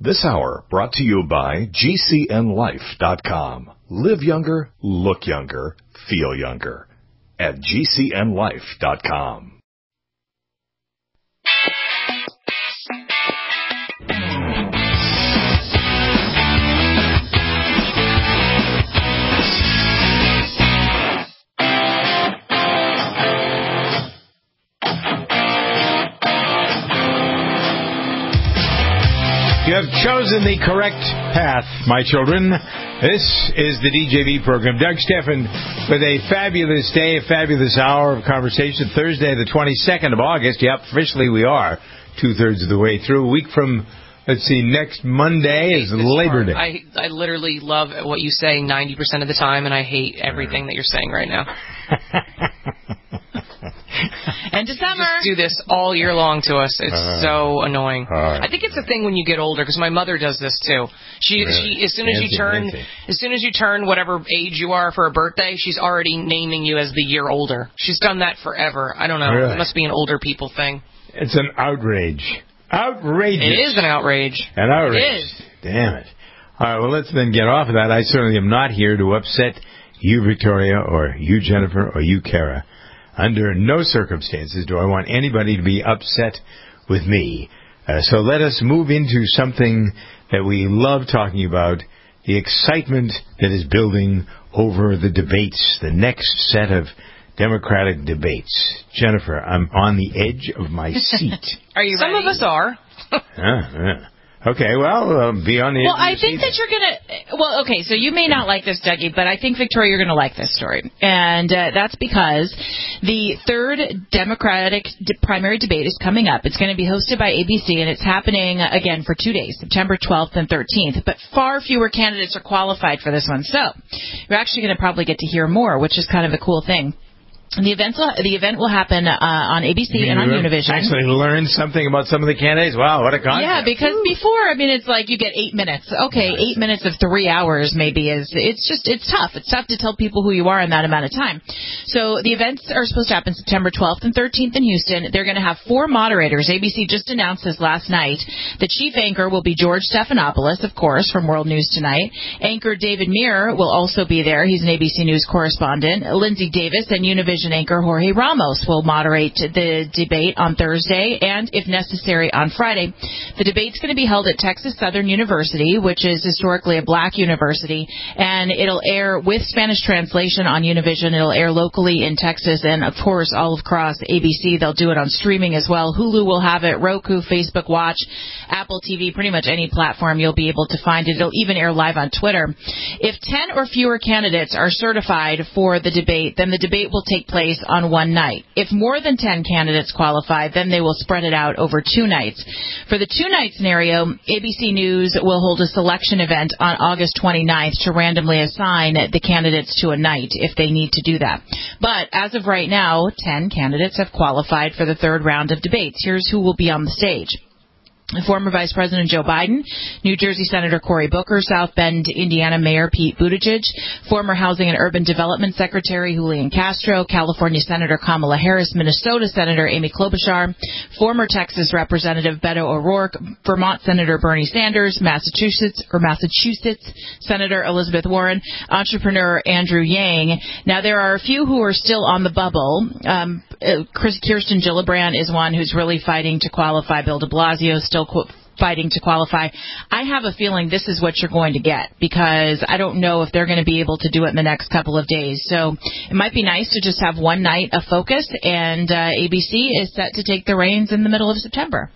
This hour brought to you by GCNLife.com. Live younger, look younger, feel younger. At GCNLife.com. You have chosen the correct path, my children. This is the DJV program. Doug Steffen with a fabulous day, a fabulous hour of conversation. Thursday, the 22nd of August. Yep, officially we are two-thirds of the way through. A week from, let's see, next Monday is Labor Day. I literally love what you say 90% of the time, and I hate everything that you're saying right now. And December. You just do this all year long to us. It's so annoying. I think it's a thing when you get older, because my mother does this too. She as soon as you turn whatever age you are for a birthday, she's already naming you as the year older. She's done that forever. I don't know. Really? It must be an older people thing. It's an outrage. Outrageous. It is an outrage. An outrage. It is. Damn it. All right, well, let's then get off of that. I certainly am not here to upset you, Victoria, or you, Jennifer, or you, Kara. Under no circumstances do I want anybody to be upset with me. So let us move into something that we love talking about, the excitement that is building over the debates, the next set of Democratic debates. Jennifer, I'm on the edge of my seat. Are you ready? Some of us are. Yeah. Okay, well, be on the edge of I your think seat. that you're going to... Well, okay, so you may not like this, Dougie, but I think, Victoria, you're going to like this story. And that's because the third Democratic primary debate is coming up. It's going to be hosted by ABC, and it's happening, again, for 2 days, September 12th and 13th. But far fewer candidates are qualified for this one. So you're actually going to probably get to hear more, which is kind of a cool thing. The event will happen on ABC and on Univision. Actually learn something about some of the candidates? Wow, what a concept. Yeah, because before, it's like you get 8 minutes. Okay, 8 minutes of 3 hours maybe it's tough. It's tough to tell people who you are in that amount of time. So the events are supposed to happen September 12th and 13th in Houston. They're going to have 4 moderators. ABC just announced this last night. The chief anchor will be George Stephanopoulos, of course, from World News Tonight. Anchor David Muir will also be there. He's an ABC News correspondent. Lindsay Davis and Univision anchor Jorge Ramos will moderate the debate on Thursday and, if necessary, on Friday. The debate's going to be held at Texas Southern University, which is historically a black university, and it'll air with Spanish translation on Univision. It'll air locally in Texas and, of course, all across ABC. They'll do it on streaming as well. Hulu will have it, Roku, Facebook Watch, Apple TV, pretty much any platform you'll be able to find it. It'll even air live on Twitter. If 10 or fewer candidates are certified for the debate, then the debate will take place on one night. If more than 10 candidates qualify, then they will spread it out over 2 nights. For the 2-night scenario, ABC News will hold a selection event on August 29th to randomly assign the candidates to a night if they need to do that. But as of right now, 10 candidates have qualified for the third round of debates. Here's who will be on the stage. Former Vice President Joe Biden, New Jersey Senator Cory Booker, South Bend, Indiana Mayor Pete Buttigieg, former Housing and Urban Development Secretary Julian Castro, California Senator Kamala Harris, Minnesota Senator Amy Klobuchar, former Texas Representative Beto O'Rourke, Vermont Senator Bernie Sanders, Massachusetts Senator Elizabeth Warren, entrepreneur Andrew Yang. Now, there are a few who are still on the bubble. Kirsten Gillibrand is one who's really fighting to qualify. Bill de Blasio is still fighting to qualify. I have a feeling this is what you're going to get, because I don't know if they're going to be able to do it in the next couple of days. So it might be nice to just have one night of focus, and ABC is set to take the reins in the middle of September.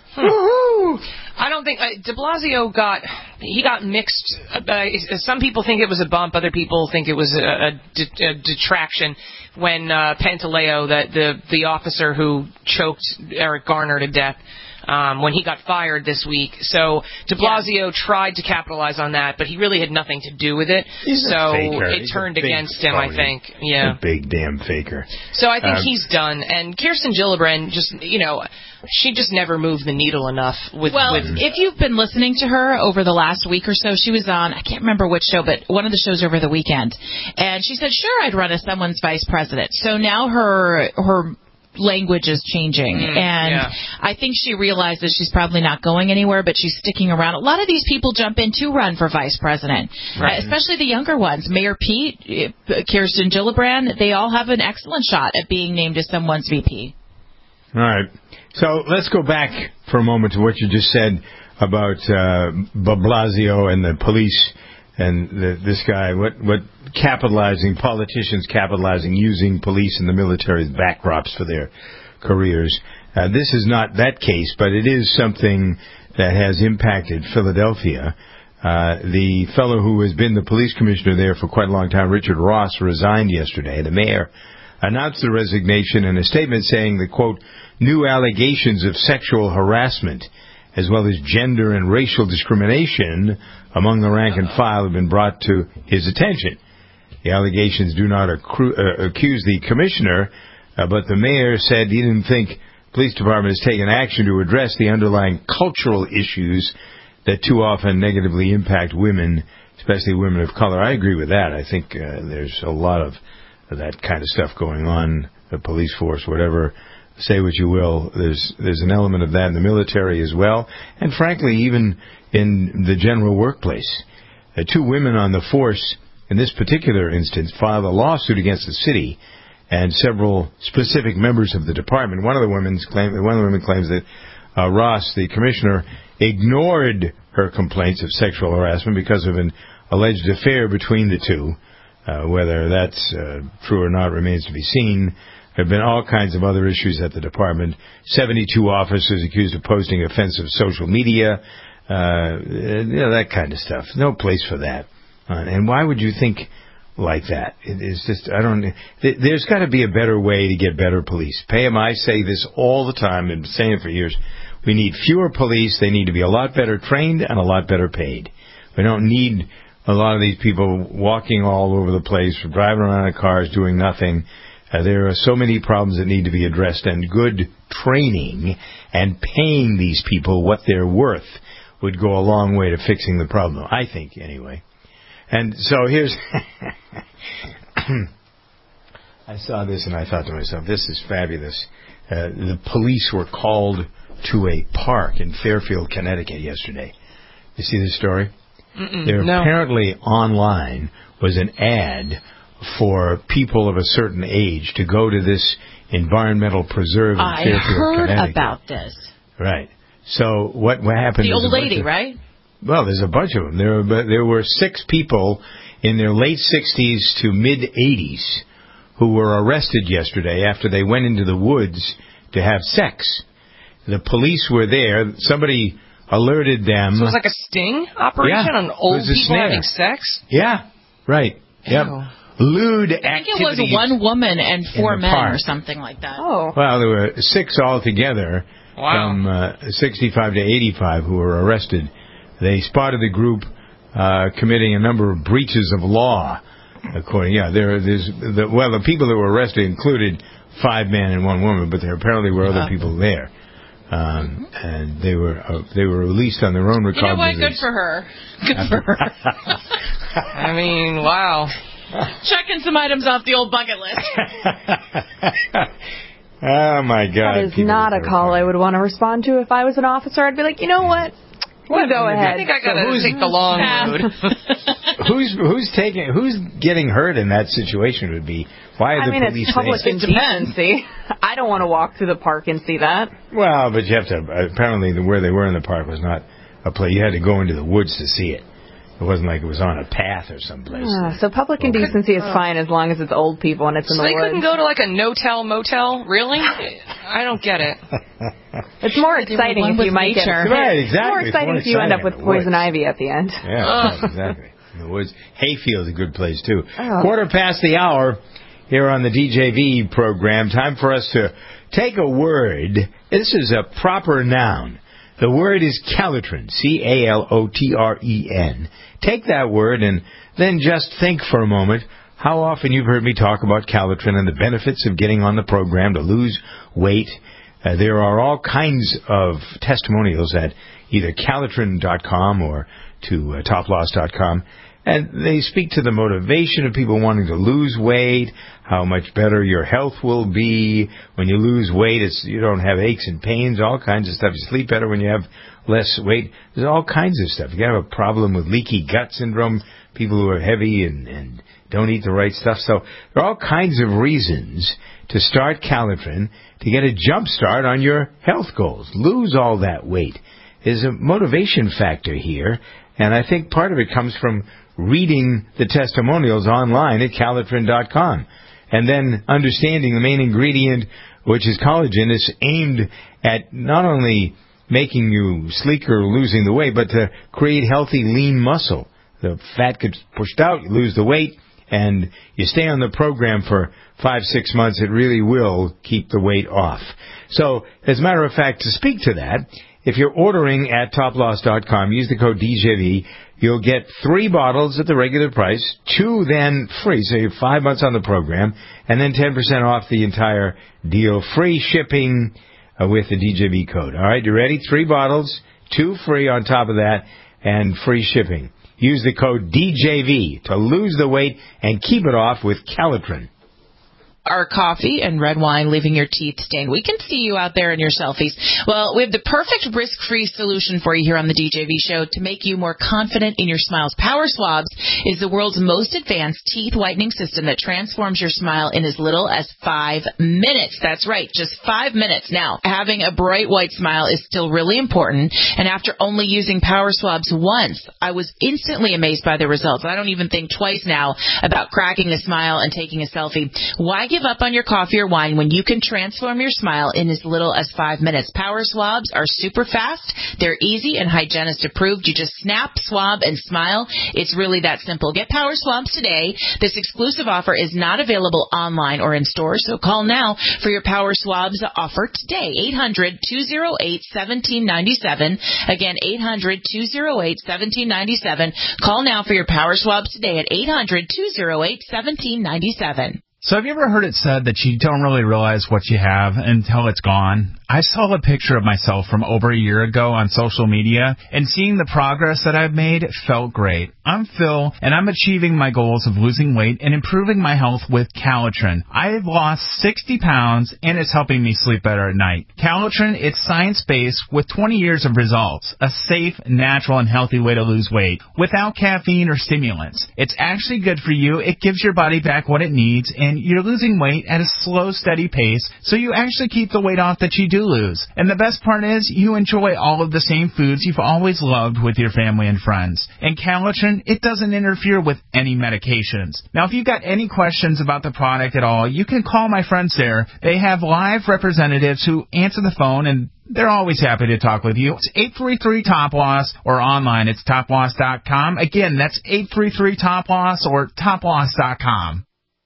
I don't think de Blasio got mixed. Some people think it was a bump. Other people think it was a detraction when Pantaleo, the officer who choked Eric Garner to death, when he got fired this week. So de Blasio tried to capitalize on that, but he really had nothing to do with it. He's a faker. It turned against him, I think. Yeah. A big damn faker. So I think he's done. And Kirsten Gillibrand she just never moved the needle enough. If you've been listening to her over the last week or so, she was on, I can't remember which show, but one of the shows over the weekend. And she said, sure, I'd run as someone's vice president. So now her language is changing. I think she realizes she's probably not going anywhere, but she's sticking around. A lot of these people jump in to run for vice president, especially the younger ones. Mayor Pete, Kirsten Gillibrand, they all have an excellent shot at being named as someone's VP. All right. So let's go back for a moment to what you just said about Blasio and the police and this guy. What politicians capitalizing, using police and the military as backdrops for their careers. This is not that case, but it is something that has impacted Philadelphia. The fellow who has been the police commissioner there for quite a long time, Richard Ross, resigned yesterday. The mayor announced the resignation in a statement saying that, quote, new allegations of sexual harassment as well as gender and racial discrimination among the rank and file have been brought to his attention. The allegations do not accuse the commissioner, but the mayor said he didn't think the police department has taken action to address the underlying cultural issues that too often negatively impact women, especially women of color. I agree with that. I think there's a lot of that kind of stuff going on, the police force, whatever. Say what you will, there's an element of that in the military as well, and frankly, even in the general workplace. Two women on the force, in this particular instance, filed a lawsuit against the city and several specific members of the department. One of the women claims that Ross, the commissioner, ignored her complaints of sexual harassment because of an alleged affair between the two. Whether that's true or not remains to be seen. There have been all kinds of other issues at the department. 72 officers accused of posting offensive social media, that kind of stuff. No place for that. And why would you think like that? It's just, there's got to be a better way to get better police. Pam, I say this all the time, and I've been saying it for years. We need fewer police. They need to be a lot better trained and a lot better paid. We don't need a lot of these people walking all over the place, driving around in cars, doing nothing. There are so many problems that need to be addressed, and good training and paying these people what they're worth would go a long way to fixing the problem, I think, anyway. And so here's... I saw this and I thought to myself, this is fabulous. The police were called to a park in Fairfield, Connecticut yesterday. You see this story? Apparently online was an ad for people of a certain age to go to this environmental preserve in Fairfield, Connecticut. I heard about this. Right. So what happened? The old lady, right? Well, there's a bunch of them. There were 6 people in their late 60s to mid-80s who were arrested yesterday after they went into the woods to have sex. The police were there. Somebody alerted them. So it was like a sting operation on old people having sex? Yeah, right. Yep. I Lewd think activities. it was 1 woman and 4 men park. or something like that. Oh. Well, there were 6 altogether from 65 to 85 who were arrested. They spotted the group committing a number of breaches of law. The people that were arrested included 5 men and 1 woman, but there apparently were other people there. And they were released on their own recognizance. You know what? Good for her. Good for her. I mean, wow. Checking some items off the old bucket list. Oh, my God. That is not a call I would want to respond to if I was an officer. I'd be like, you know what? We'll go ahead. I think I got to take the long road. Who's getting hurt in that situation would be, why are the police it's public indecency. I don't want to walk through the park and see that. Well, but you have to, apparently where they were in the park was not a place, you had to go into the woods to see it. It wasn't like it was on a path or someplace. So public indecency is fine as long as it's old people and it's in the woods. So they couldn't go to like a no-tell motel? Really? I don't get it. It's more exciting if you might get... Right, exactly. It's more exciting if you end up with poison ivy at the end. Yeah, exactly. In the woods. Hayfield's a good place, too. 1:15 here on the DJV program. Time for us to take a word. This is a proper noun. The word is Calotren, Calotren. Take that word and then just think for a moment how often you've heard me talk about Calotren and the benefits of getting on the program to lose weight. There are all kinds of testimonials at either Calotren.com or to toploss.com. And they speak to the motivation of people wanting to lose weight, how much better your health will be when you lose weight. You don't have aches and pains, all kinds of stuff. You sleep better when you have less weight. There's all kinds of stuff. You have a problem with leaky gut syndrome, people who are heavy and don't eat the right stuff. So there are all kinds of reasons to start Calitrin to get a jump start on your health goals. Lose all that weight. There's a motivation factor here, and I think part of it comes from reading the testimonials online at Calitrin.com, and then understanding the main ingredient, which is collagen, is aimed at not only making you sleeker or losing the weight, but to create healthy, lean muscle. The fat gets pushed out, you lose the weight, and you stay on the program for 5-6 months. It really will keep the weight off. So, as a matter of fact, to speak to that, if you're ordering at toploss.com, use the code DJV. You'll get 3 bottles at the regular price, 2 then free, so you have 5 months on the program, and then 10% off the entire deal. Free shipping with the DJV code. All right, you ready? 3 bottles, 2 free on top of that, and free shipping. Use the code DJV to lose the weight and keep it off with Calitrin. Are coffee and red wine leaving your teeth stained? We can see you out there in your selfies. Well, we have the perfect risk-free solution for you here on the DJV show to make you more confident in your smiles. Power Swabs is the world's most advanced teeth whitening system that transforms your smile in as little as 5 minutes. That's right, just 5 minutes. Now, having a bright white smile is still really important, and after only using Power Swabs once, I was instantly amazed by the results. I don't even think twice now about cracking a smile and taking a selfie. Why give up on your coffee or wine when you can transform your smile in as little as 5 minutes? Power Swabs are super fast. They're easy and hygienist approved. You just snap, swab, and smile. It's really that simple. Get Power Swabs today. This exclusive offer is not available online or in stores, so call now for your Power Swabs offer today. 800-208-1797. Again, 800-208-1797. Call now for your Power Swabs today at 800-208-1797. So have you ever heard it said that you don't really realize what you have until it's gone? I saw a picture of myself from over a year ago on social media, and seeing the progress that I've made felt great. I'm Phil, and I'm achieving my goals of losing weight and improving my health with Calitrin. I've lost 60 pounds, and it's helping me sleep better at night. Calitrin, it's science-based with 20 years of results, a safe, natural, and healthy way to lose weight without caffeine or stimulants. It's actually good for you. It gives your body back what it needs, and you're losing weight at a slow, steady pace, so you actually keep the weight off that you do lose. And the best part is you enjoy all of the same foods you've always loved with your family and friends. And Calitrin, it doesn't interfere with any medications. Now, if you've got any questions about the product at all, you can call my friends there. They have live representatives who answer the phone, and they're always happy to talk with you. It's 833-TOP-LOSS, or online it's toploss.com. Again, that's 833-TOP-LOSS or toploss.com.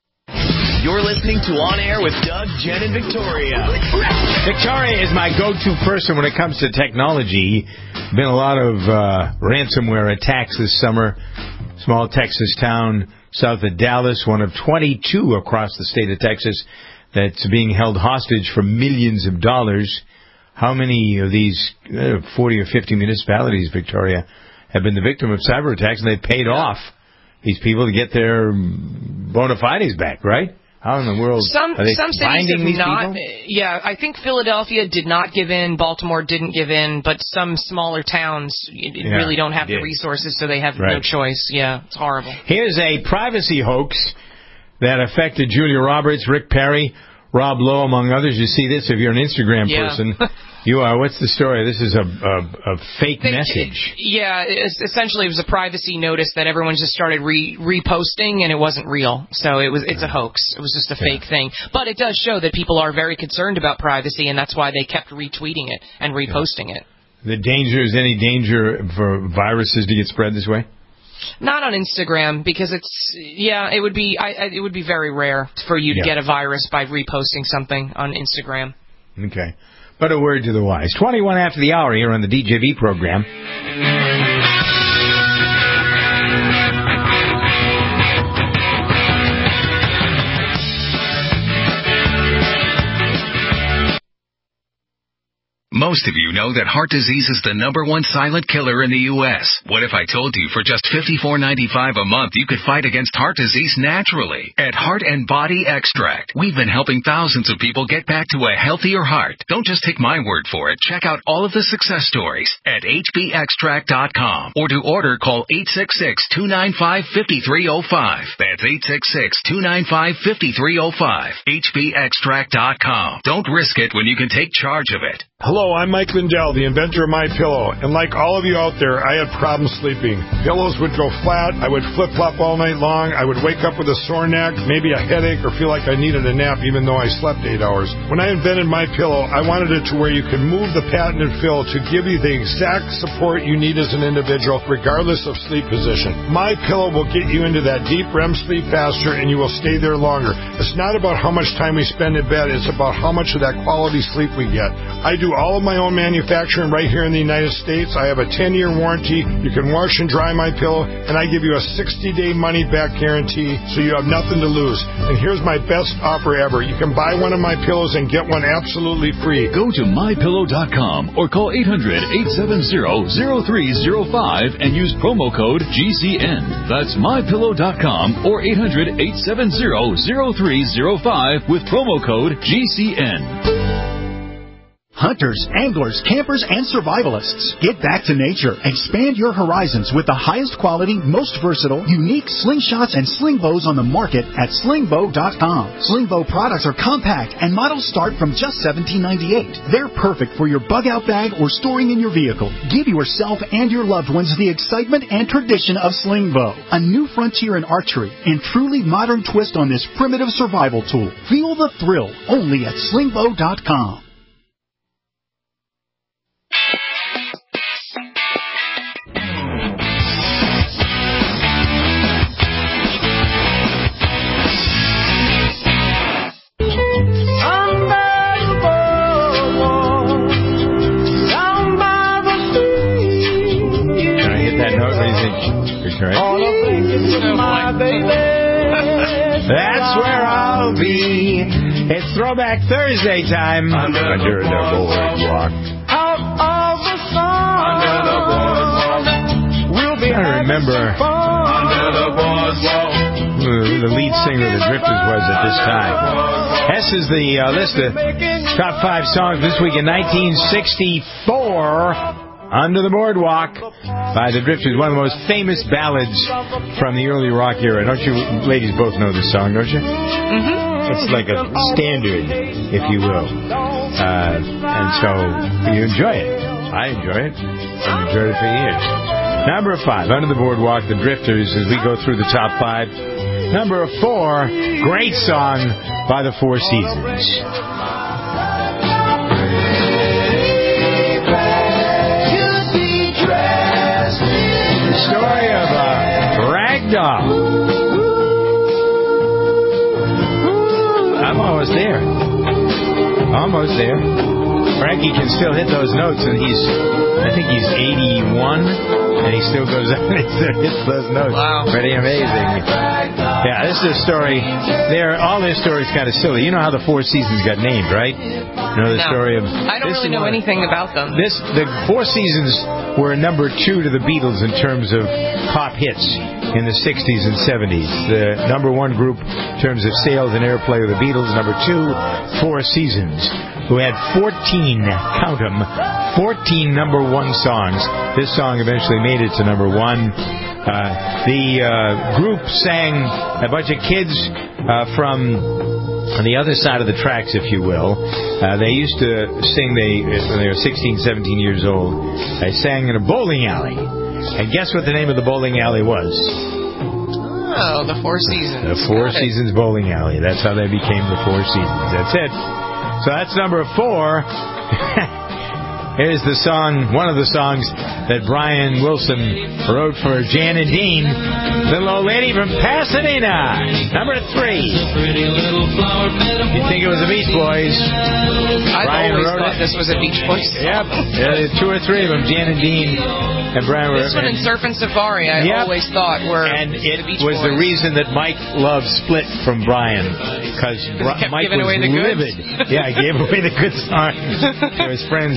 You're listening to On Air with Doug, Jen, and Victoria. Victoria is my go-to person when it comes to technology. Been a lot of ransomware attacks this summer. Small Texas town south of Dallas, one of 22 across the state of Texas that's being held hostage for millions of dollars. How many of these 40 or 50 municipalities, Victoria, have been the victim of cyber attacks, and they've paid off these people to get their bona fides back, right? How in the world some are they cities finding have these not, people? Yeah, I think Philadelphia did not give in, Baltimore didn't give in, but some smaller towns really don't have the resources, so they have no choice. Yeah, it's horrible. Here's a privacy hoax that affected Julia Roberts, Rick Perry, Rob Lowe, among others. You see this if you're an Instagram person. You are. What's the story? This is a fake message. Yeah, essentially it was a privacy notice that everyone just started reposting, and it wasn't real. So it's a hoax. It was just a fake thing. But it does show that people are very concerned about privacy, and that's why they kept retweeting it and reposting it. Is any danger for viruses to get spread this way? Not on Instagram, because it would be very rare for you to get a virus by reposting something on Instagram. Okay. But a word to the wise. 21 after the hour here on the DJV program. Most Most of you know that heart disease is the #1 silent killer in the U.S. What if I told you for just $54.95 a month you could fight against heart disease naturally? At Heart and Body Extract, we've been helping thousands of people get back to a healthier heart. Don't just take my word for it. Check out all of the success stories at hbextract.com, or to order, call 866-295-5305. That's 866-295-5305. hbextract.com. Don't risk it when you can take charge of it. Hello, I'm Mike Lindell, the inventor of MyPillow, and like all of you out there, I had problems sleeping. Pillows would go flat, I would flip-flop all night long, I would wake up with a sore neck, maybe a headache, or feel like I needed a nap even though I slept 8 hours. When I invented MyPillow, I wanted it to where you could move the patented fill to give you the exact support you need as an individual, regardless of sleep position. MyPillow will get you into that deep REM sleep faster, and you will stay there longer. It's not about how much time we spend in bed, it's about how much of that quality sleep we get. I do all of my own manufacturing right here in the United States. I have a 10-year warranty. You can wash and dry my pillow, and I give you a 60-day money-back guarantee, so you have nothing to lose. And here's my best offer ever. You can buy one of my pillows and get one absolutely free. Go to mypillow.com or call 800-870-0305 and use promo code GCN. That's mypillow.com or 800-870-0305 with promo code GCN. Hunters, anglers, campers, and survivalists. Get back to nature. Expand your horizons with the highest quality, most versatile, unique slingshots and sling bows on the market at slingbow.com. Sling bow products are compact and models start from just $17.98. They're perfect for your bug-out bag or storing in your vehicle. Give yourself and your loved ones the excitement and tradition of sling bow. A new frontier in archery and truly modern twist on this primitive survival tool. Feel the thrill only at slingbow.com. That's where I'll be. It's Throwback Thursday time. Under the boardwalk. Out of the sun. Under the boardwalk. We'll be. I remember under the boardwalk. The lead singer of the Drifters was at this time. This is the list of top 5 songs this week in 1964. Under the Boardwalk by the Drifters, one of the most famous ballads from the early rock era. Don't you ladies both know this song, don't you? Mm-hmm. It's like a standard, if you will. And so you enjoy it. I enjoy it. I've enjoyed it for years. Number 5, Under the Boardwalk, the Drifters, as we go through the top 5. Number 4, great song by the Four Seasons. Story of a ragdoll. I'm almost there. Almost there. Frankie can still hit those notes, and I think he's 81, and he still goes up and hits those notes. Wow. Pretty amazing. Yeah, this is a story. All their stories kind of silly. You know how the Four Seasons got named, right? You know the story of... I don't really know anything about them. The Four Seasons were number 2 to the Beatles in terms of pop hits in the 60s and 70s. The number 1 group in terms of sales and airplay of the Beatles. Number 2, Four Seasons, who had 14, count them, 14 number 1 songs. This song eventually made it to number 1. The group sang, a bunch of kids from on the other side of the tracks, if you will. They used to sing when they were 16, 17 years old. They sang in a bowling alley. And guess what the name of the bowling alley was? Oh, the Four Seasons. The Four Seasons Bowling Alley. That's how they became the Four Seasons. That's it. So that's number 4. Here's the song, one of the songs that Brian Wilson wrote for Jan and Dean, Little Old Lady from Pasadena. Number 3. You'd think it was the Beach Boys. I've always thought this was a Beach Boys song. Yep. 2 or 3 of them, Jan and Dean and Brian. This one and Surfin' Safari, I always thought were the Beach Boys. And it was the reason that Mike Love split from Brian, because Mike was livid. He gave away the good songs to his friends Jan and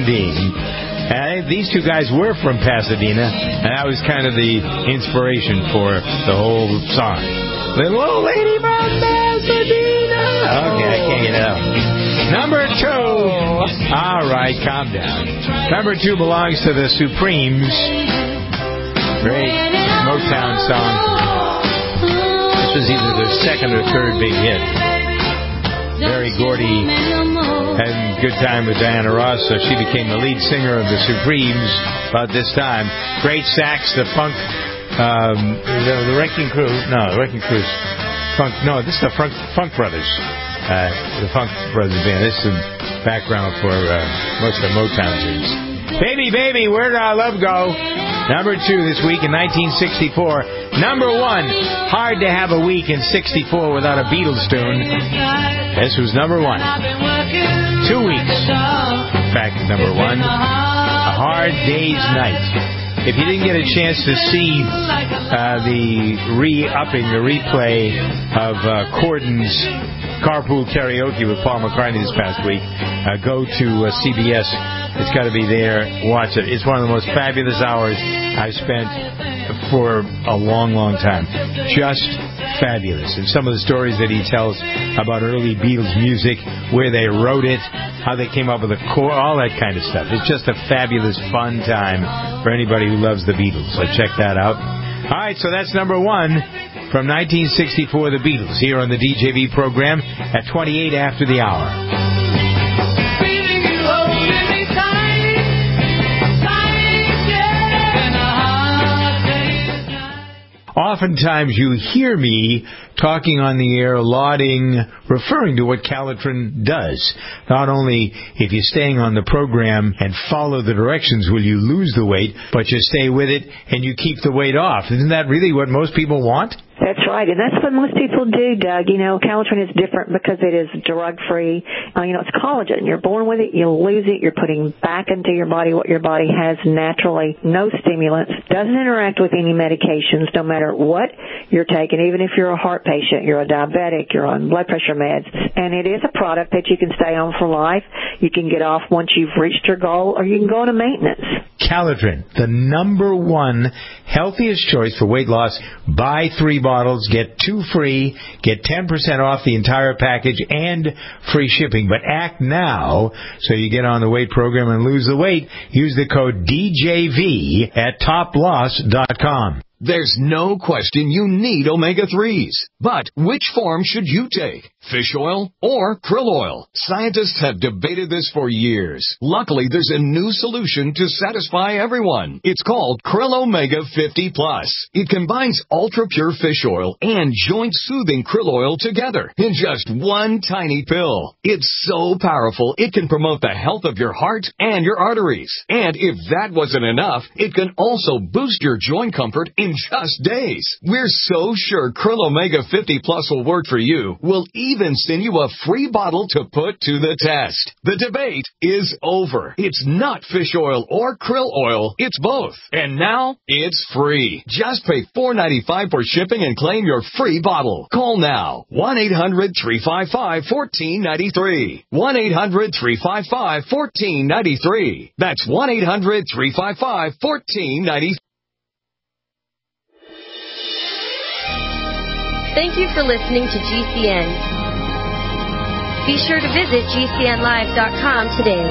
being. These two guys were from Pasadena, and that was kind of the inspiration for the whole song. Little old lady from Pasadena. Okay, I can't get it out. Number 2. All right, calm down. Number 2 belongs to the Supremes. Great Motown song. This was either their second or third big hit. Berry Gordy had a good time with Diana Ross, so she became the lead singer of the Supremes about this time. Great sax, the funk, the Wrecking Crew. No, the Wrecking Crew's funk. No, this is the Funk Brothers. The Funk Brothers band. This is the background for most of the Motown tunes. Baby, baby, where did our love go? Number 2 this week in 1964. Number 1, hard to have a week in 64 without a Beatles tune. This was number 1. 2 weeks. In fact, number 1, A Hard Day's Night. If you didn't get a chance to see the replay of Corden's Carpool Karaoke with Paul McCartney this past week, go to CBS. It's got to be there. Watch it. It's one of the most fabulous hours I've spent for a long, long time. Just fabulous. And some of the stories that he tells about early Beatles music, where they wrote it, how they came up with the core, all that kind of stuff. It's just a fabulous, fun time for anybody who loves the Beatles. So check that out. All right, so that's number 1 from 1964, the Beatles, here on the DJV program at 28 after the hour. Oftentimes you hear me talking on the air, referring to what Calitrin does. Not only if you're staying on the program and follow the directions will you lose the weight, but you stay with it and you keep the weight off. Isn't that really what most people want? That's right, and that's what most people do, Doug. You know, Calitrin is different because it is drug-free. It's collagen. You're born with it, you lose it, you're putting back into your body what your body has naturally. No stimulants, doesn't interact with any medications, no matter what you're taking, even if you're a heart patient, you're a diabetic, you're on blood pressure meds. And it is a product that you can stay on for life. You can get off once you've reached your goal, or you can go into maintenance. Calitrin, the number 1 healthiest choice for weight loss. Buy 3 bottles, get 2 free, get 10% off the entire package and free shipping. But act now so you get on the weight program and lose the weight. Use the code DJV at toploss.com. There's no question you need omega-3s. But which form should you take? Fish oil or krill oil? Scientists have debated this for years. Luckily, there's a new solution to satisfy everyone. It's called Krill Omega 50 Plus. It combines ultra-pure fish oil and joint-soothing krill oil together in just one tiny pill. It's so powerful, it can promote the health of your heart and your arteries. And if that wasn't enough, it can also boost your joint comfort in just days. We're so sure Krill Omega 50 Plus will work for you. We'll even send you a free bottle to put to the test. The debate is over. It's not fish oil or krill oil. It's both. And now it's free. Just pay $4.95 for shipping and claim your free bottle. Call now. 1-800-355-1493. 1-800-355-1493. That's 1-800-355-1493. Thank you for listening to GCN. Be sure to visit GCNlive.com today.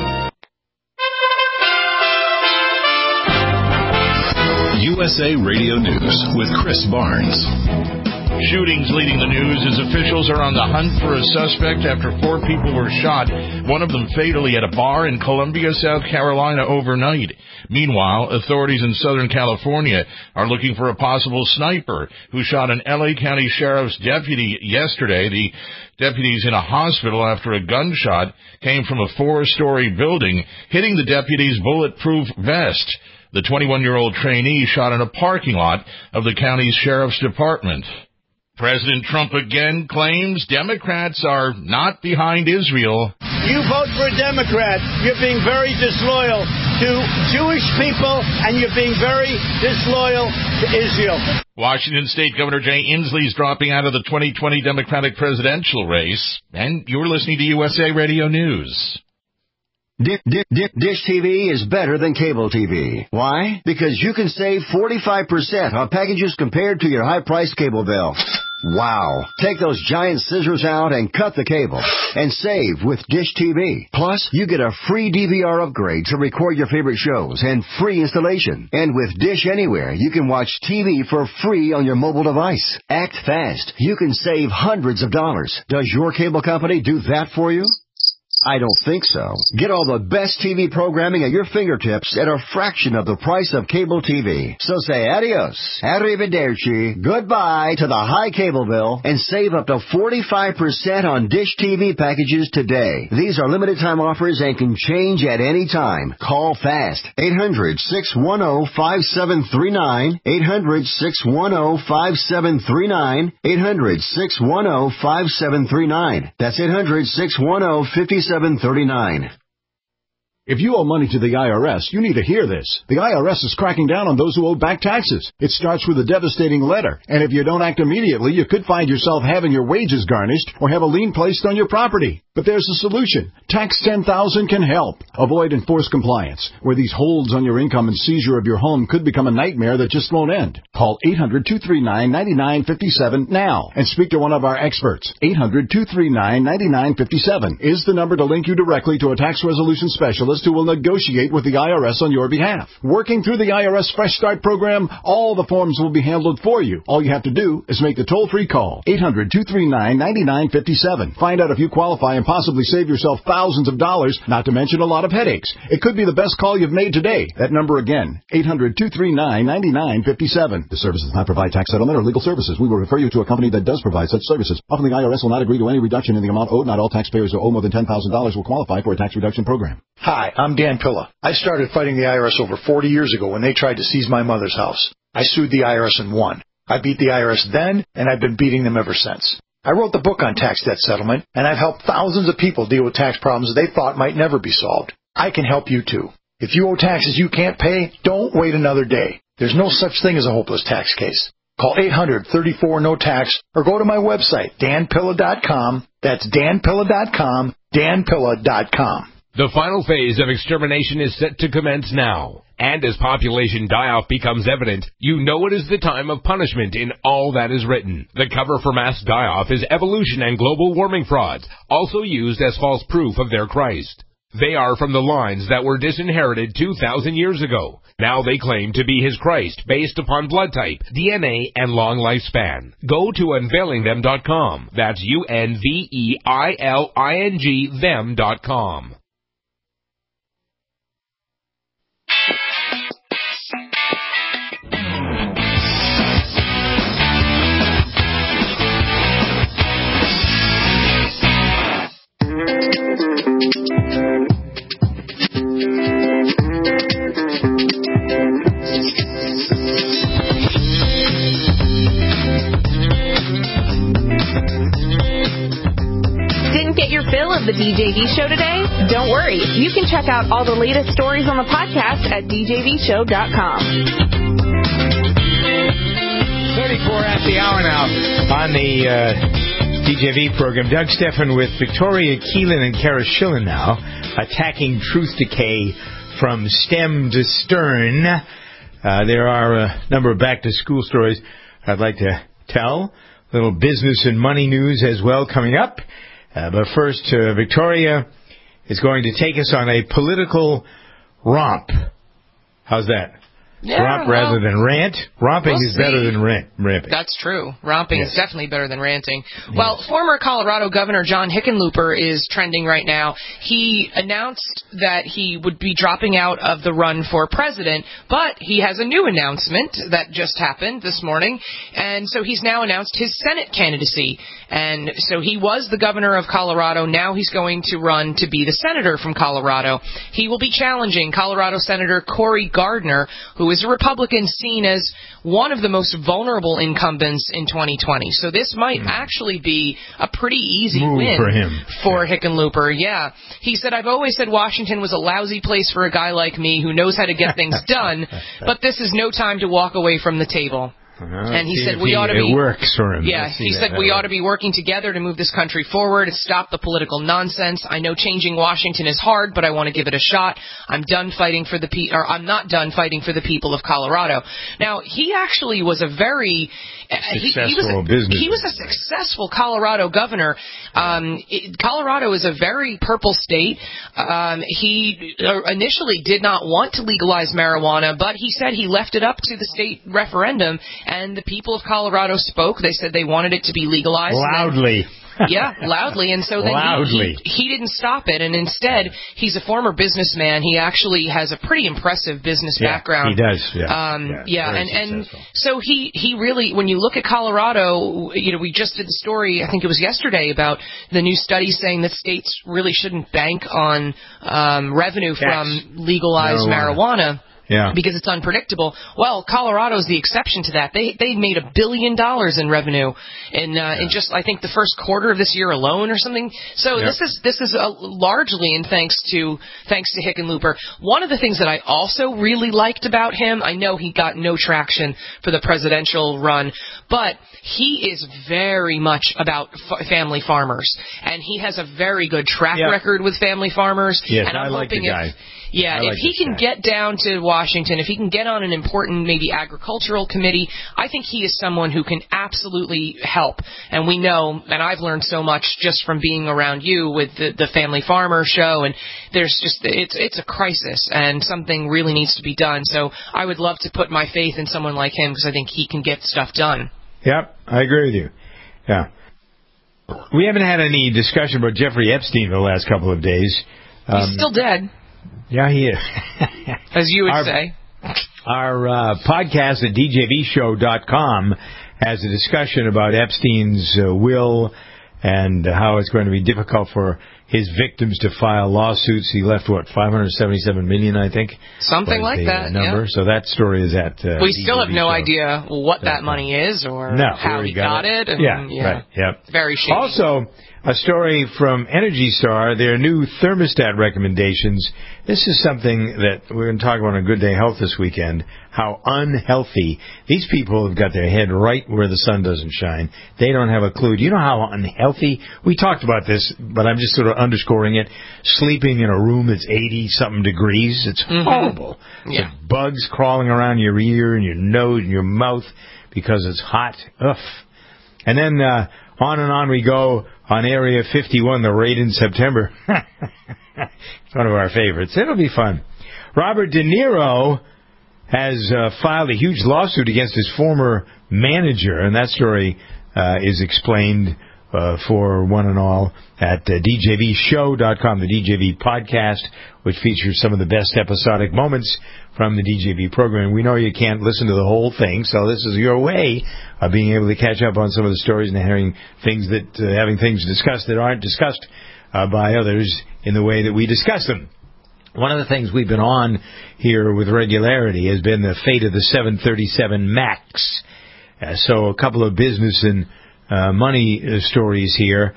USA Radio News with Chris Barnes. Shootings leading the news as officials are on the hunt for a suspect after 4 people were shot, one of them fatally at a bar in Columbia, South Carolina overnight. Meanwhile, authorities in Southern California are looking for a possible sniper who shot an L.A. County Sheriff's deputy yesterday. The deputy's in a hospital after a gunshot came from a 4-story building, hitting the deputy's bulletproof vest. The 21-year-old trainee shot in a parking lot of the county's sheriff's department. President Trump again claims Democrats are not behind Israel. You vote for a Democrat, you're being very disloyal to Jewish people, and you're being very disloyal to Israel. Washington State Governor Jay Inslee is dropping out of the 2020 Democratic presidential race. And you're listening to USA Radio News. Dish TV is better than cable TV. Why? Because you can save 45% on packages compared to your high-priced cable bill. Wow. Take those giant scissors out and cut the cable and save with Dish TV. Plus, you get a free DVR upgrade to record your favorite shows and free installation. And with Dish Anywhere, you can watch TV for free on your mobile device. Act fast. You can save hundreds of dollars. Does your cable company do that for you? I don't think so. Get all the best TV programming at your fingertips at a fraction of the price of cable TV. So say adios, arrivederci, goodbye to the high cable bill and save up to 45% on Dish TV packages today. These are limited time offers and can change at any time. Call fast. 800-610-5739. 800-610-5739. 800-610-5739. That's 800-610-5739. 739. If you owe money to the IRS, you need to hear this. The IRS is cracking down on those who owe back taxes. It starts with a devastating letter, and if you don't act immediately, you could find yourself having your wages garnished or have a lien placed on your property. But there's a solution. Tax 10,000 can help. Avoid enforced compliance, where these holds on your income and seizure of your home could become a nightmare that just won't end. Call 800-239-9957 now and speak to one of our experts. 800-239-9957 is the number to link you directly to a tax resolution specialist who will negotiate with the IRS on your behalf. Working through the IRS Fresh Start program, all the forms will be handled for you. All you have to do is make the toll-free call. 800-239-9957. Find out if you qualify and possibly save yourself thousands of dollars, not to mention a lot of headaches. It could be the best call you've made today. That number again, 800-239-9957. The service does not provide tax settlement or legal services. We will refer you to a company that does provide such services. Often the IRS will not agree to any reduction in the amount owed. Not all taxpayers who owe more than $10,000 will qualify for a tax reduction program. Hi, I'm Dan Pilla. I started fighting the IRS over 40 years ago when they tried to seize my mother's house. I sued the IRS and won. I beat the IRS then, and I've been beating them ever since. I wrote the book on tax debt settlement, and I've helped thousands of people deal with tax problems they thought might never be solved. I can help you too. If you owe taxes you can't pay, don't wait another day. There's no such thing as a hopeless tax case. Call 800-34-NO-TAX or go to my website, danpilla.com. That's danpilla.com, danpilla.com. The final phase of extermination is set to commence now. And as population die-off becomes evident, you know it is the time of punishment in all that is written. The cover for mass die-off is evolution and global warming frauds, also used as false proof of their Christ. They are from the lines that were disinherited 2,000 years ago. Now they claim to be his Christ based upon blood type, DNA, and long lifespan. Go to unveilingthem.com. That's UNVEILING them.com. Didn't get your fill of the DJV show today? Don't worry. You can check out all the latest stories on the podcast at djvshow.com. 34 at the hour now on the DJV program. Doug Stephan with Victoria Keelan and Kara Schillen now, attacking truth decay from stem to stern. There are a number of back-to-school stories I'd like to tell. A little business and money news as well coming up. But first, Victoria is going to take us on a political romp. How's that? Yeah, romp rather than rant. Romping is better than ramping. That's true. Romping is definitely better than ranting. Well, former Colorado Governor John Hickenlooper is trending right now. He announced that he would be dropping out of the run for president, but he has a new announcement that just happened this morning, and so he's now announced his Senate candidacy. And so he was the governor of Colorado. Now he's going to run to be the senator from Colorado. He will be challenging Colorado Senator Cory Gardner, who is a Republican seen as one of the most vulnerable incumbents in 2020. So this might actually be a pretty easy win for him. For Hickenlooper. Yeah. He said, I've always said Washington was a lousy place for a guy like me who knows how to get things done, but this is no time to walk away from the table. And he said we ought to be. It works for him. Yeah, he said we ought to be working together to move this country forward, to stop the political nonsense. I know changing Washington is hard, but I want to give it a shot. I'm not done fighting for the people of Colorado. Now, he actually was a very businessman. He was a successful Colorado governor. Colorado is a very purple state. He initially did not want to legalize marijuana, but he said he left it up to the state referendum, and the people of Colorado spoke. They said they wanted it to be legalized. Loudly. Loudly. And so then he didn't stop it, and instead, he's a former businessman. He actually has a pretty impressive business background. He does, and so he really, when you look at Colorado, we just did the story, I think it was yesterday, about the new study saying that states really shouldn't bank on revenue from legalized marijuana. Yeah. Because it's unpredictable. Well, Colorado's the exception to that. They made $1 billion in revenue in just, I think, the first quarter of this year alone or something. So this is largely in thanks to Hickenlooper. One of the things that I also really liked about him, I know he got no traction for the presidential run, but he is very much about family farmers, and he has a very good track record with family farmers. Yes, and I'm like hoping the guy. if he can get down to Washington, if he can get on an important maybe agricultural committee, I think he is someone who can absolutely help. And we know, and I've learned so much just from being around you with the Family Farmer show, and there's just, it's a crisis, and something really needs to be done. So I would love to put my faith in someone like him, because I think he can get stuff done. Yep, I agree with you. Yeah. We haven't had any discussion about Jeffrey Epstein the last couple of days. He's still dead. Yeah, he is. As you would say. Our podcast at djvshow.com has a discussion about Epstein's will and how it's going to be difficult for his victims to file lawsuits. He left, $577 million, I think? Something like that, number. yeah. So that story is at we still have no idea what that money is or how he got it. Right. Yep. Very shady. Also, a story from Energy Star, their new thermostat recommendations. This is something that we're going to talk about on Good Day Health this weekend, how unhealthy. These people have got their head right where the sun doesn't shine. They don't have a clue. Do you know how unhealthy? We talked about this, but I'm just sort of underscoring it. Sleeping in a room that's 80-something degrees, it's horrible. Yeah. The bugs crawling around your ear and your nose and your mouth because it's hot. Ugh. And then on and on we go on Area 51, the raid in September. It's one of our favorites. It'll be fun. Robert De Niro has filed a huge lawsuit against his former manager, and that story is explained for one and all at djvshow.com, the DJV podcast, which features some of the best episodic moments from the DJV program. We know you can't listen to the whole thing, so this is your way of being able to catch up on some of the stories and having things discussed that aren't discussed by others in the way that we discuss them. One of the things we've been on here with regularity has been the fate of the 737 MAX. So a couple of business and money stories here.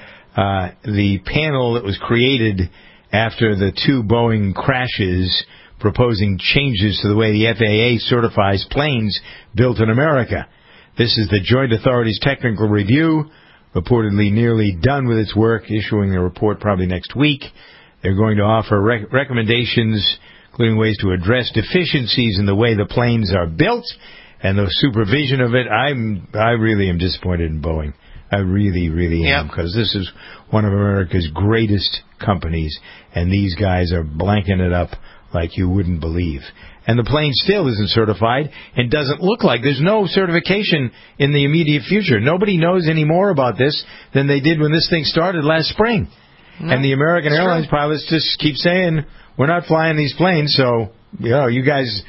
The panel that was created after the two Boeing crashes proposing changes to the way the FAA certifies planes built in America. This is the Joint Authorities Technical Review, reportedly nearly done with its work, issuing a report probably next week. They're going to offer recommendations, including ways to address deficiencies in the way the planes are built and the supervision of it. I really am disappointed in Boeing. I really, really am, because this is one of America's greatest companies, and these guys are blanking it up like you wouldn't believe. And the plane still isn't certified and doesn't look like there's no certification in the immediate future. Nobody knows any more about this than they did when this thing started last spring. No, and the American Airlines pilots just keep saying, we're not flying these planes, so you guys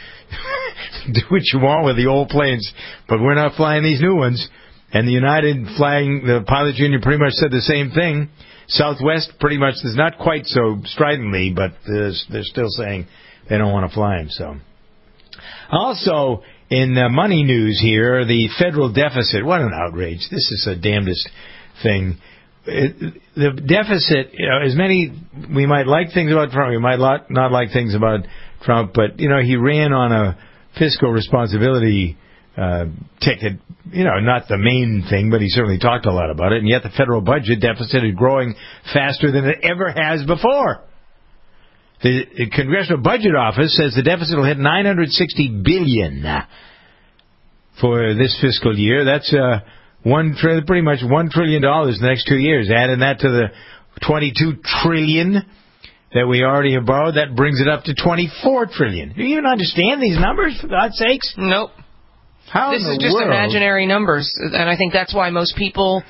do what you want with the old planes, but we're not flying these new ones. And the the Pilots Union pretty much said the same thing. Southwest pretty much is not quite so stridently, but they're still saying they don't want to fly them. So, also in money news here, the federal deficit. What an outrage! This is the damnedest thing. The deficit, as many, we might like things about Trump, we might not like things about Trump, but, he ran on a fiscal responsibility ticket. Not the main thing, but he certainly talked a lot about it. And yet the federal budget deficit is growing faster than it ever has before. The Congressional Budget Office says the deficit will hit $960 billion for this fiscal year. That's pretty much $1 trillion in the next 2 years. Adding that to the $22 trillion that we already have borrowed, that brings it up to $24 trillion. Do you even understand these numbers, for God's sakes? Nope. How this in is the just world? Imaginary numbers, and I think that's why most people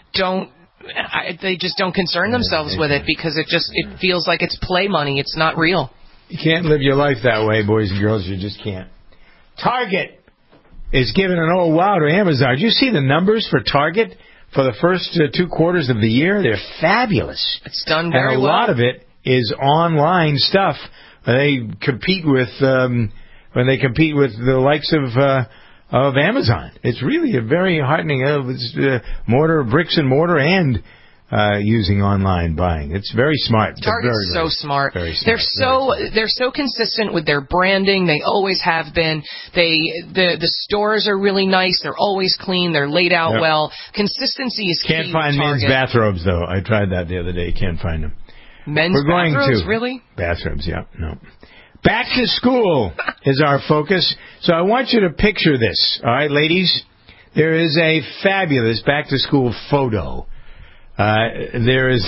they just don't concern themselves with it, because it feels like it's play money. It's not real. You can't live your life that way, boys and girls. You just can't. Target is giving an oh wow to Amazon. Did you see the numbers for Target for the first 2 quarters of the year? They're fabulous. It's done very well. And a lot of it is online stuff. They compete with when they compete with the likes of Amazon. It's really a very heartening bricks and mortar, and using online buying. It's very smart. Target's so smart. They're so consistent with their branding. They always have been. The stores are really nice. They're always clean. They're laid out well. Consistency is key. Can't find men's bathrobes though. I tried that the other day. Can't find them. Men's bathrobes, really? Bathrobes, yeah. No. Back to school is our focus. So I want you to picture this. All right, ladies? There is a fabulous back-to-school photo. There is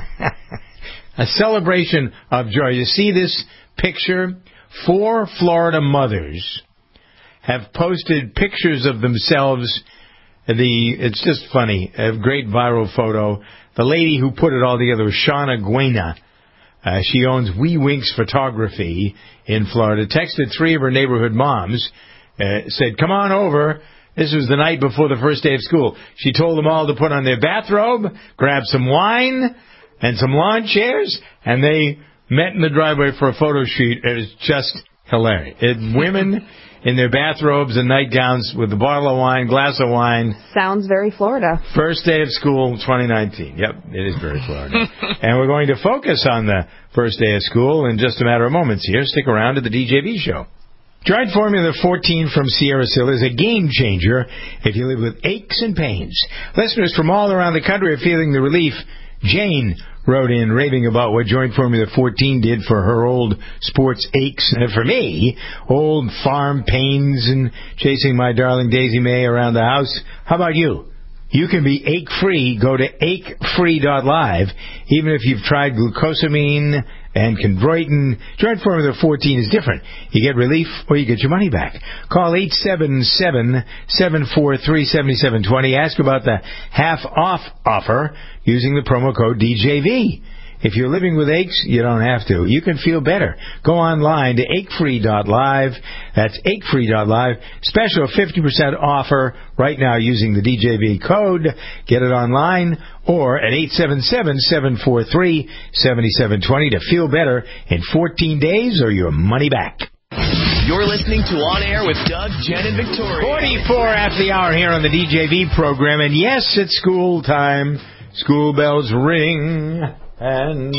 a celebration of joy. You see this picture? 4 Florida mothers have posted pictures of themselves. It's just funny. A great viral photo. The lady who put it all together was Shauna Guena. She owns Wee Winks Photography in Florida. Texted 3 of her neighborhood moms. Said, come on over. This was the night before the first day of school. She told them all to put on their bathrobe, grab some wine and some lawn chairs, and they met in the driveway for a photo shoot. It was just hilarious. Women in their bathrobes and nightgowns with a bottle of wine, glass of wine. Sounds very Florida. First day of school 2019. Yep, it is very Florida. And we're going to focus on the first day of school in just a matter of moments here. Stick around to the DJV show. Giant Formula 14 from Sierra Sil is a game changer if you live with aches and pains. Listeners from all around the country are feeling the relief. Jane wrote in raving about what Joint Formula 14 did for her old sports aches. And for me, old farm pains and chasing my darling Daisy May around the house. How about you? You can be ache-free. Go to achefree.live. Even if you've tried glucosamine and chondroitin, Joint Formula 14 is different. You get relief or you get your money back. Call 877-743-7720. Ask about the half-off offer using the promo code DJV. If you're living with aches, you don't have to. You can feel better. Go online to achefree.live. That's achefree.live. Special 50% offer right now using the DJV code. Get it online or at 877-743-7720 to feel better in 14 days or your money back. You're listening to On Air with Doug, Jen, and Victoria. 44 after the hour here on the DJV program. And yes, it's school time. School bells ring. And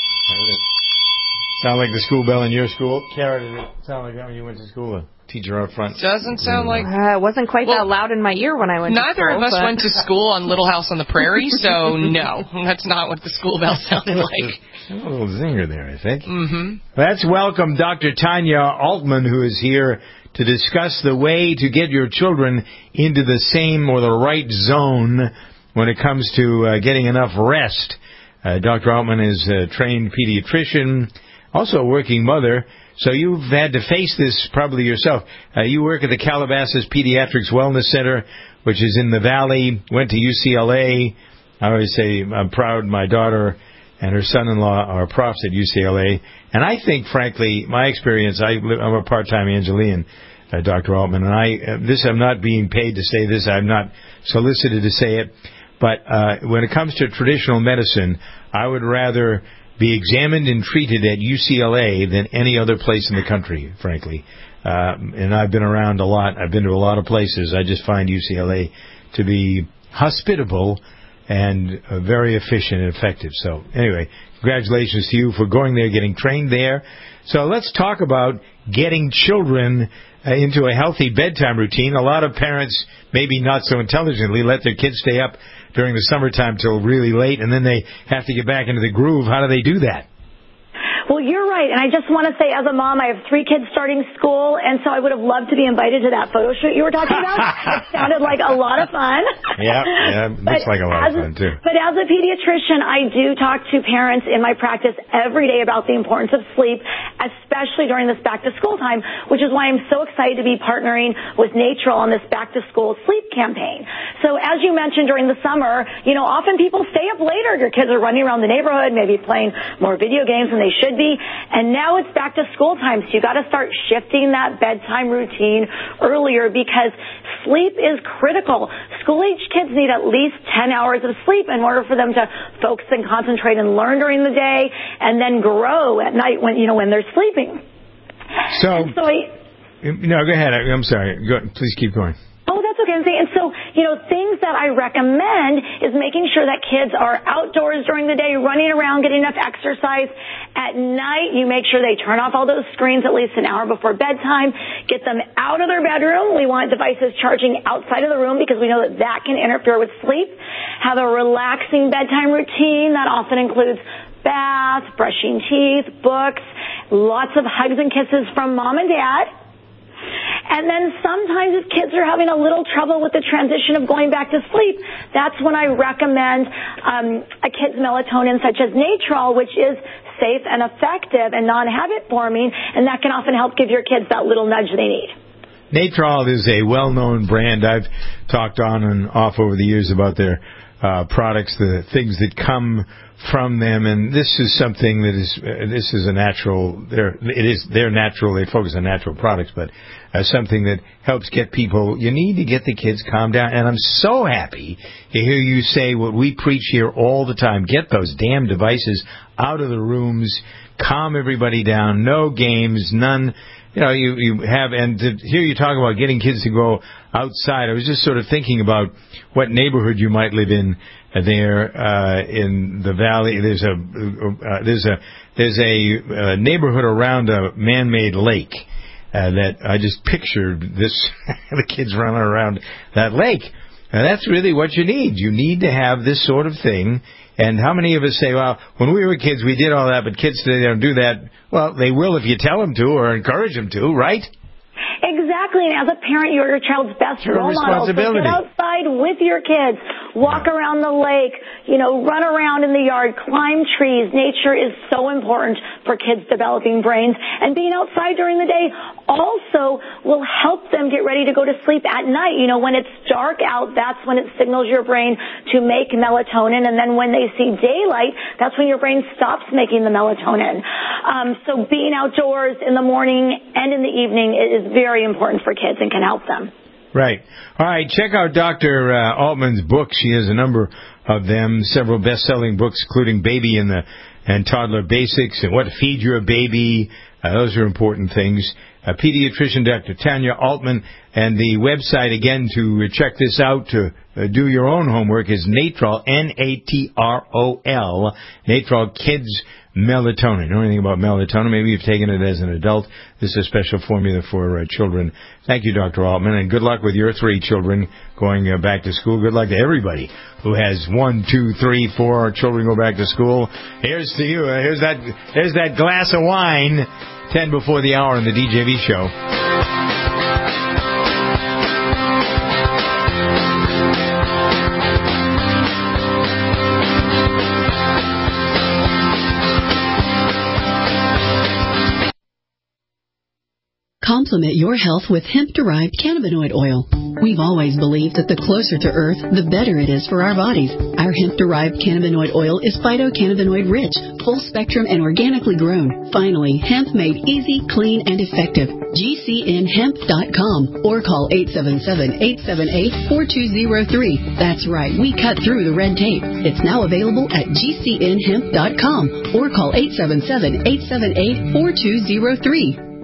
sound like the school bell in your school? Kara, did it sound like that when you went to school? A teacher out front? Doesn't sound like... it wasn't quite that loud in my ear when I went to school. Neither of us went to school on Little House on the Prairie, so no, that's not what the school bell sounded like. A little zinger there, I think. Mm-hmm. Let's welcome Dr. Tanya Altman, who is here to discuss the way to get your children into the same or the right zone when it comes to getting enough rest. Dr. Altman is a trained pediatrician, also a working mother, so you've had to face this probably yourself. You work at the Calabasas Pediatrics Wellness Center, which is in the Valley, went to UCLA. I always say I'm proud my daughter and her son-in-law are profs at UCLA. And I think, frankly, my experience, I'm a part-time Angelian, Dr. Altman, and I'm not being paid to say this. I'm not solicited to say it. But when it comes to traditional medicine, I would rather be examined and treated at UCLA than any other place in the country, frankly. And I've been around a lot. I've been to a lot of places. I just find UCLA to be hospitable and very efficient and effective. So anyway, congratulations to you for going there, getting trained there. So let's talk about getting children into a healthy bedtime routine. A lot of parents, maybe not so intelligently, let their kids stay up during the summertime till really late, and then they have to get back into the groove. How do they do that? Well, you're right, and I just want to say, as a mom, I have 3 kids starting school, and so I would have loved to be invited to that photo shoot you were talking about. It sounded like a lot of fun. Yeah, looks like a lot of fun, too. But as a pediatrician, I do talk to parents in my practice every day about the importance of sleep, especially during this back-to-school time, which is why I'm so excited to be partnering with Natrol on this back-to-school sleep campaign. So as you mentioned during the summer, often people stay up later. Your kids are running around the neighborhood, maybe playing more video games than they should be. And now it's back to school time, so you got to start shifting that bedtime routine earlier because sleep is critical. School-age kids need at least 10 hours of sleep in order for them to focus and concentrate and learn during the day, and then grow at night when they're sleeping. No, go ahead. I'm sorry. Please keep going. Oh, that's okay. And so, things that I recommend is making sure that kids are outdoors during the day, running around, getting enough exercise. At night, you make sure they turn off all those screens at least an hour before bedtime. Get them out of their bedroom. We want devices charging outside of the room because we know that can interfere with sleep. Have a relaxing bedtime routine that often includes bath, brushing teeth, books, lots of hugs and kisses from mom and dad. And then sometimes if kids are having a little trouble with the transition of going back to sleep, that's when I recommend a kid's melatonin such as Natrol, which is safe and effective and non-habit forming, and that can often help give your kids that little nudge they need. Natrol is a well-known brand. I've talked on and off over the years about their products, the things that come from them, and this is something that is a natural. They're natural. They focus on natural products, but something that helps get people. You need to get the kids calmed down, and I'm so happy to hear you say what we preach here all the time: get those damn devices out of the rooms, calm everybody down. No games, none. You have, and to hear you talk about getting kids to go outside, I was just sort of thinking about what neighborhood you might live in there in the valley. There's a neighborhood around a man-made lake that I just pictured the kids running around that lake. And that's really what you need. You need to have this sort of thing. And how many of us say, well, when we were kids, we did all that, but kids today don't do that. Well, they will if you tell them to or encourage them to, right? Exactly, and as a parent, you're your child's best role model. So get outside with your kids, walk around the lake, run around in the yard, climb trees. Nature is so important for kids' developing brains, and being outside during the day also will help them get ready to go to sleep at night. When it's dark out, that's when it signals your brain to make melatonin, and then when they see daylight, that's when your brain stops making the melatonin. So being outdoors in the morning and in the evening is very important for kids and can help them. Right. All right. Check out Dr. Altman's book. She has a number of them, several best-selling books, including Baby and Toddler Basics and What to Feed Your Baby. Those are important things. Pediatrician Dr. Tanya Altman. And the website, again, to check this out, to do your own homework, is Natrol, Natrol, Natrol Kids Melatonin. Know anything about melatonin? Maybe you've taken it as an adult. This is a special formula for children. Thank you, Dr. Altman, and good luck with your 3 children going back to school. Good luck to everybody who has 1, 2, 3, 4 children go back to school. Here's to you. Here's that glass of wine. 10 before the hour on the DJV show. Complement your health with hemp-derived cannabinoid oil. We've always believed that the closer to Earth, the better it is for our bodies. Our hemp-derived cannabinoid oil is phytocannabinoid rich, full spectrum, and organically grown. Finally, hemp made easy, clean, and effective. GCNhemp.com or call 877-878-4203. That's right, we cut through the red tape. It's now available at GCNhemp.com or call 877-878-4203.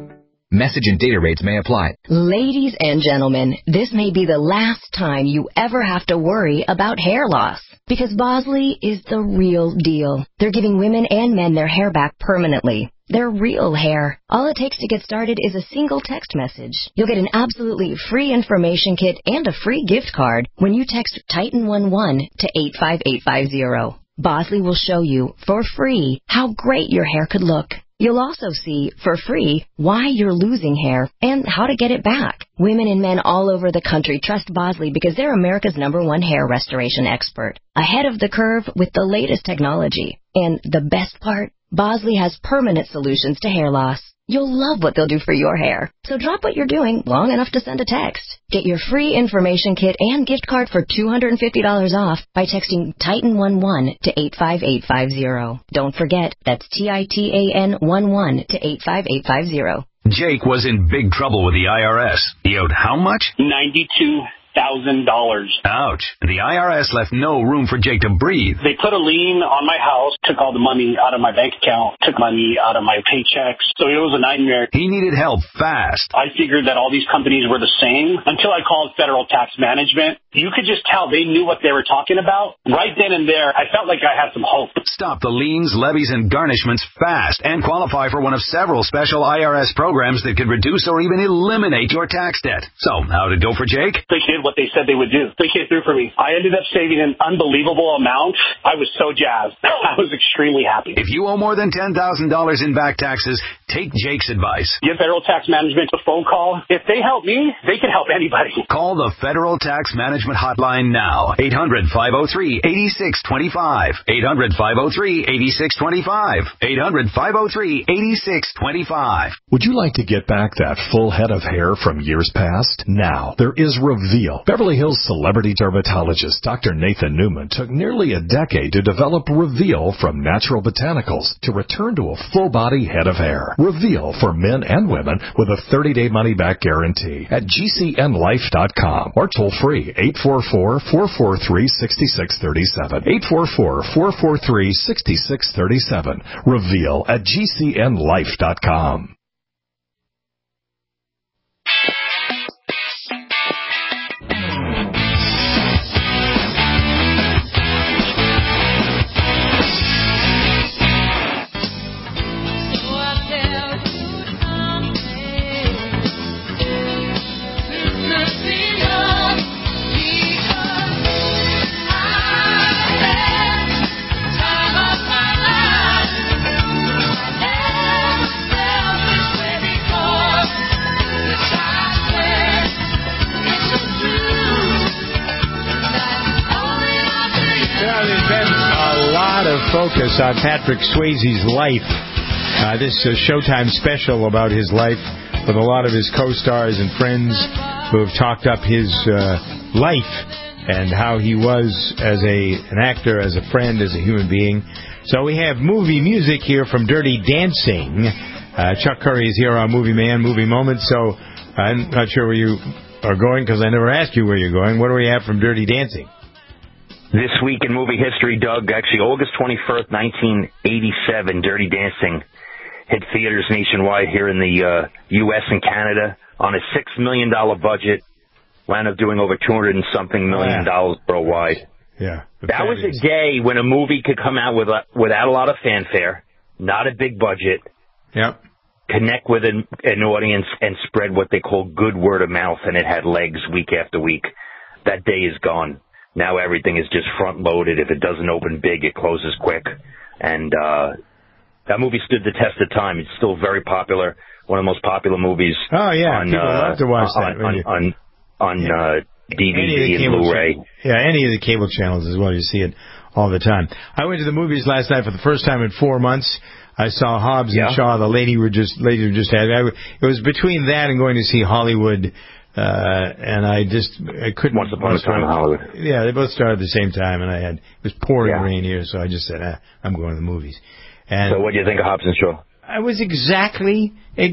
Message and data rates may apply. Ladies and gentlemen, this may be the last time you ever have to worry about hair loss. Because Bosley is the real deal. They're giving women and men their hair back permanently. Their real hair. All it takes to get started is a single text message. You'll get an absolutely free information kit and a free gift card when you text Titan11 to 85850. Bosley will show you, for free, how great your hair could look. You'll also see, for free, why you're losing hair and how to get it back. Women and men all over the country trust Bosley because they're America's #1 hair restoration expert. Ahead of the curve with the latest technology. And the best part? Bosley has permanent solutions to hair loss. You'll love what they'll do for your hair. So drop what you're doing long enough to send a text. Get your free information kit and gift card for $250 off by texting Titan11 to 85850. Don't forget, that's TITAN11 to 85850. Jake was in big trouble with the IRS. He owed how much? $92,000. Ouch. The IRS left no room for Jake to breathe. They put a lien on my house, took all the money out of my bank account, took money out of my paychecks. So it was a nightmare. He needed help fast. I figured that all these companies were the same until I called Federal Tax Management. You could just tell they knew what they were talking about. Right then and there, I felt like I had some hope. Stop the liens, levies, and garnishments fast and qualify for one of several special IRS programs that could reduce or even eliminate your tax debt. So, how'd it go for Jake? They did what they said they would do. They came through for me. I ended up saving an unbelievable amount. I was so jazzed. I was extremely happy. If you owe more than $10,000 in back taxes, take Jake's advice. Give Federal Tax Management a phone call. If they help me, they can help anybody. Call the Federal Tax Management Hotline now. 800-503-8625. 800-503-8625. 800-503-8625. Would you like to get back that full head of hair from years past? Now, there is Reveal. Beverly Hills celebrity dermatologist Dr. Nathan Newman took nearly a decade to develop Reveal from natural botanicals to return to a full-body head of hair. Reveal for men and women with a 30-day money-back guarantee at GCNlife.com or toll-free 844-443-6637. 844-443-6637. Reveal at GCNlife.com. Focus on Patrick Swayze's life. This Showtime special about his life with a lot of his co-stars and friends who have talked up his life and how he was as an actor, as a friend, as a human being. So we have movie music here from Dirty Dancing. Chuck Curry is here on Movie Man, Movie Moment. So I'm not sure where you are going because I never asked you where you're going. What do we have from Dirty Dancing? This week in movie history, Doug, actually August 21st, 1987, Dirty Dancing hit theaters nationwide here in the U.S. and Canada on a $6 million budget. Wound up doing over $200-something million worldwide. Yeah. That was a day when a movie could come out without a lot of fanfare, not a big budget. Yep. Connect with an audience and spread what they call good word of mouth, and it had legs week after week. That day is gone. Now everything is just front-loaded. If it doesn't open big, it closes quick. And that movie stood the test of time. It's still very popular. One of the most popular movies. Oh, yeah. People love to watch that. On DVD and Blu-ray. Any of the cable channels as well. You see it all the time. I went to the movies last night for the first time in 4 months. I saw Hobbs and Shaw. The lady who just had. It was between that and going to see Hollywood. And I couldn't. Once Upon a Time in Hollywood. Yeah, they both started at the same time, and it was pouring rain here, so I just said, I'm going to the movies. And so what do you think of Hobbs and Shaw? I was exactly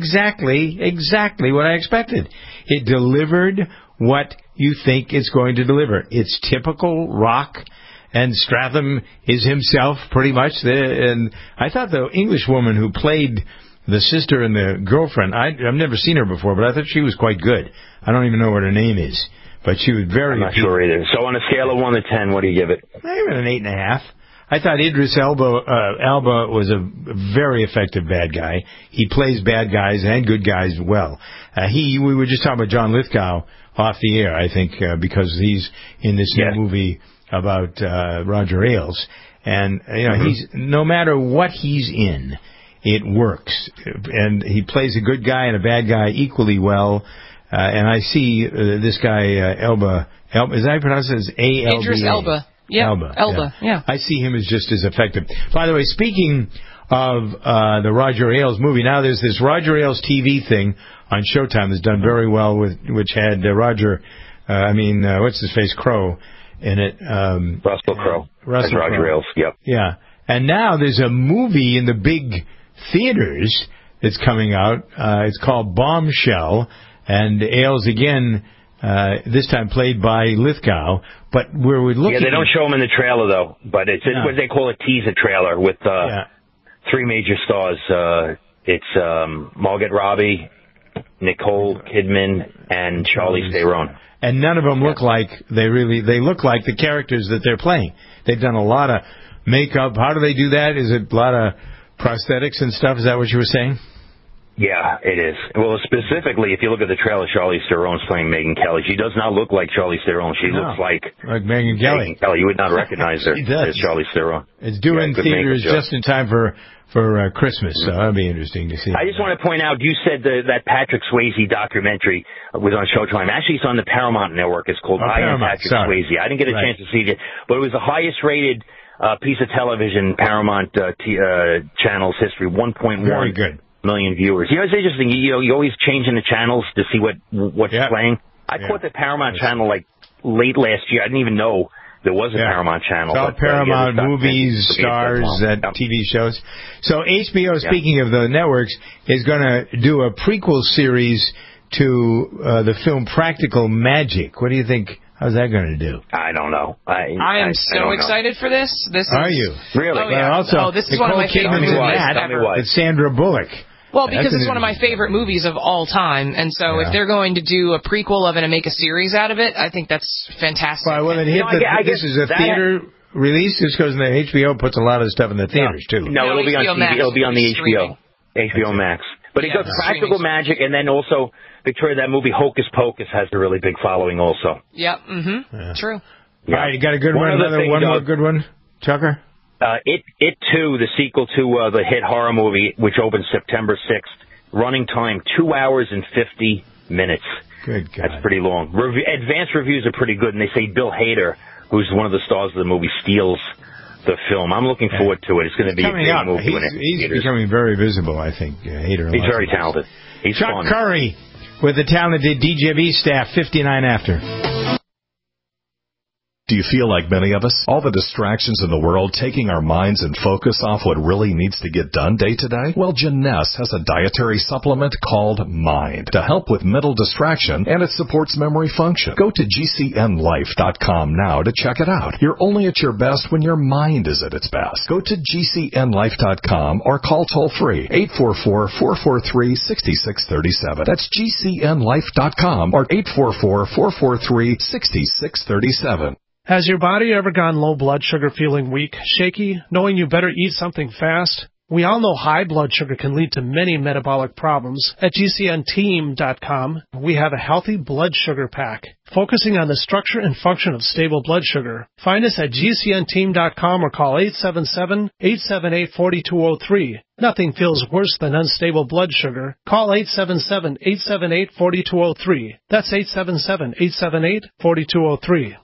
what I expected. It delivered what you think it's going to deliver. It's typical rock, and Stratham is himself pretty much. And I thought the English woman who played the sister and the girlfriend. I've never seen her before, but I thought she was quite good. I don't even know what her name is, but she was very. I'm not sure either. So on a scale of 1 to 10, what do you give it? Maybe an 8.5. I thought Idris Elba was a very effective bad guy. He plays bad guys and good guys well. We were just talking about John Lithgow off the air, I think, because he's in this new movie about Roger Ailes. And, he's, no matter what he's in, it works. And he plays a good guy and a bad guy equally well. And I see this guy, Elba, is that how you pronounce it? A-L-B-A. Idris Elba. Yeah, Elba. Yeah. I see him as just as effective. By the way, speaking of the Roger Ailes movie, now there's this Roger Ailes TV thing on Showtime that's done very well, which had what's his face, Crowe in it. Russell Crowe. Russell Roger Crowe. Ailes, yep. Yeah. And now there's a movie in the big theaters that's coming out. It's called Bombshell, and Ailes again, this time played by Lithgow. But where we're looking... Yeah, they don't show him in the trailer, though. But it's what they call a teaser trailer with 3 major stars. It's Margot Robbie, Nicole Kidman, and Charlize Theron. And none of them look like they look like the characters that they're playing. They've done a lot of makeup. How do they do that? Is it a lot of prosthetics and stuff? Is that what you were saying? Yeah, it is. Well, specifically, if you look at the trailer, Charlize Theron's playing Megyn Kelly. She does not look like Charlize Theron. She looks like Megyn Kelly. You would not recognize her as Charlize Theron. It's due in theaters just in time for Christmas, so that'll be interesting to see. I just want to point out, you said that Patrick Swayze documentary was on Showtime. Actually, it's on the Paramount Network. It's called I Am Patrick Swayze. I didn't get a chance to see it, but it was the highest rated piece of television Paramount channel's history, 1.1 million viewers. You know, it's interesting. You always changing the channels to see what's playing. I caught the Paramount channel like late last year. I didn't even know there was a Paramount channel. It's all Paramount movies, stars, TV shows. So HBO, speaking of the networks, is going to do a prequel series to the film Practical Magic. What do you think? How's that going to do? I don't know. I am so excited for this. Are you? Really? Oh, yeah. Also, this is one of my favorite movies ever. With Sandra Bullock. Well, because it's one of my favorite movies of all time, and so if they're going to do a prequel of it and make a series out of it, I think that's fantastic. Well, then this is a theater release. This goes in the HBO, puts a lot of the stuff in the theaters too. No, it'll be on TV. It'll be on the HBO Max. But it goes Practical Magic, and then also Victoria, that movie Hocus Pocus has a really big following also. Yep. True. All right, you got a good one. One more good one, Tucker. It 2, the sequel to the hit horror movie, which opens September 6th. Running time, 2 hours and 50 minutes. Good God. That's pretty long. Advanced reviews are pretty good, and they say Bill Hader, who's one of the stars of the movie, steals the film. I'm looking forward to it. It's going to be a big movie. He's becoming very visible, I think, Hader. He's very talented. He's Chuck fun. Curry with the talented DJB staff, 59 after. Do you feel like many of us? All the distractions in the world taking our minds and focus off what really needs to get done day to day? Well, Jeunesse has a dietary supplement called Mind to help with mental distraction, and it supports memory function. Go to GCNlife.com now to check it out. You're only at your best when your mind is at its best. Go to GCNlife.com or call toll-free 844-443-6637. That's GCNlife.com or 844-443-6637. Has your body ever gone low blood sugar, feeling weak, shaky, knowing you better eat something fast? We all know high blood sugar can lead to many metabolic problems. At GCNteam.com, we have a healthy blood sugar pack, focusing on the structure and function of stable blood sugar. Find us at GCNteam.com or call 877-878-4203. Nothing feels worse than unstable blood sugar. Call 877-878-4203. That's 877-878-4203.